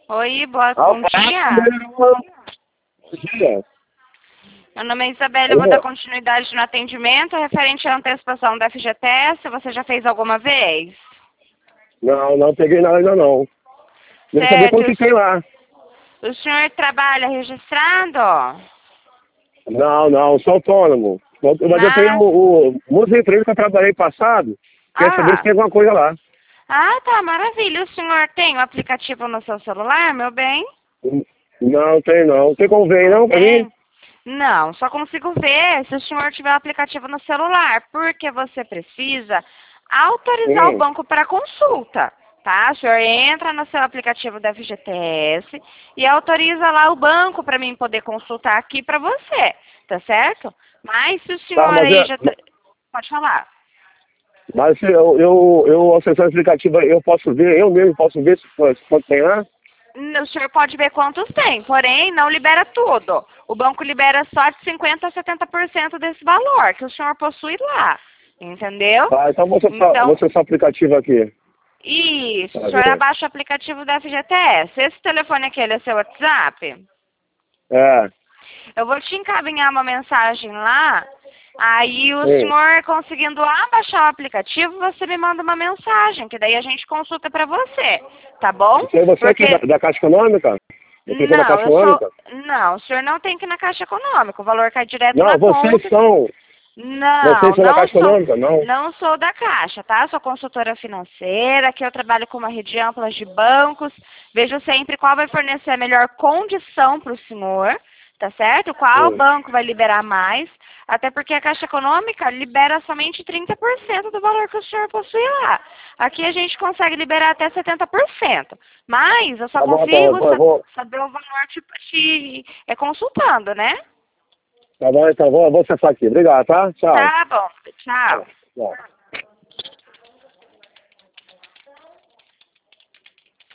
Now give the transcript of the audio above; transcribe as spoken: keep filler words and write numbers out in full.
Oi, boa, Ah, bom dia. Bom dia. Meu nome é Isabela, eu vou dar continuidade no atendimento referente à antecipação da F G T S. Você já fez alguma vez? Não, não peguei nada ainda não. Queria saber quanto que Certo. tem lá. O senhor trabalha registrado? Não, não, sou autônomo. Mas eu tenho Mas... o, o muitas empresas que eu trabalhei passado. Queria saber se Ah, tem alguma coisa lá. ah, tá, maravilha. O senhor tem o aplicativo no seu celular, meu bem? Não, tem não. Tem como ver aí Não não pra mim? tem? Não, só consigo ver se o senhor tiver o aplicativo no celular, porque você precisa autorizar o Hum. banco para consulta, tá? O senhor entra no seu aplicativo da F G T S e autoriza lá o banco para mim poder consultar aqui para você, tá certo? Mas se o Tá, senhor mas, aí é, já... tra- Pode falar. mas se eu, eu, eu acessar o aplicativo, eu posso ver, eu mesmo posso ver se, se quanto tem lá? O senhor pode ver quantos tem, porém não libera tudo. O banco libera só de cinquenta a setenta por cento desse valor que o senhor possui lá, entendeu? Tá, então vou acessar, vou Então, acessar o aplicativo aqui. isso, o Pra senhor ver. abaixa o aplicativo da F G T S. Esse telefone aqui, ele é seu WhatsApp? É, Eu vou te encaminhar uma mensagem lá, aí o sim. senhor conseguindo abaixar o aplicativo, você me manda uma mensagem, que daí a gente consulta pra você, tá bom? Isso aí você aqui da, Porque... da Caixa Econômica? Eu cliquei na Não, Caixa eu sou... Econômica? Não, o senhor não tem que ir na Caixa Econômica, o valor cai direto Não, na vocês conta. são, vocês Não, são da não Caixa sou, Econômica? Não. não sou da Caixa, tá? Sou consultora financeira, que eu trabalho com uma rede ampla de bancos. Vejo sempre qual vai fornecer a melhor condição para o senhor, tá certo? Qual Hum. banco vai liberar mais, até porque a Caixa Econômica libera somente trinta por cento do valor que o senhor possui lá. Aqui a gente consegue liberar até setenta por cento, mas eu só Tá bom, então, eu consigo vou, eu sa- vou, saber o valor te, te, é consultando, né? tá bom, então, vou, vou acessar aqui. Obrigado, tá? Tchau. Tá bom, tchau. Tchau.